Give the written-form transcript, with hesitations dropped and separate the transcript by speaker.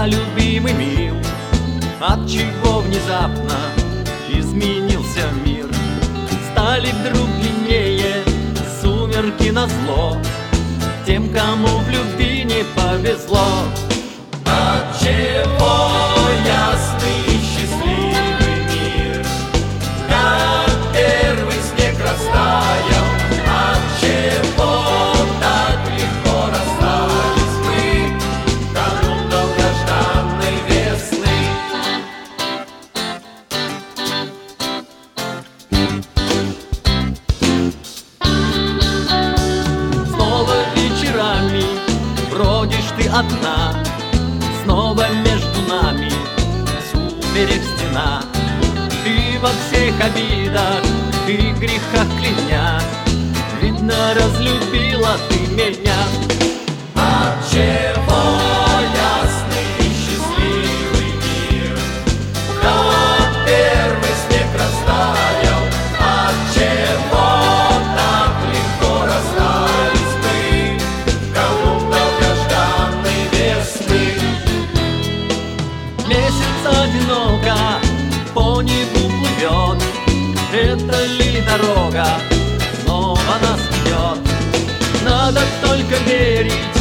Speaker 1: любимый мил, отчего внезапно изменился мир. Стали вдруг длиннее сумерки назло тем, кому в любви не повезло. Отчего ясный и счастливый мир, как первый снег растаял? Отчего так легко расстались мы канун долгожданной весны? Снова вечерами бродишь ты одна, снова между нами сумерек стена. Ты во всех обидах и грехах кляня, видно, разлюбила ты меня. Отчего ясный и счастливый мир, как первый снег растаял? Отчего так легко расстались мы канун долгожданной весны? Месяц одиноко по небу плывет, это ли дорога снова нас ведет? Надо только верить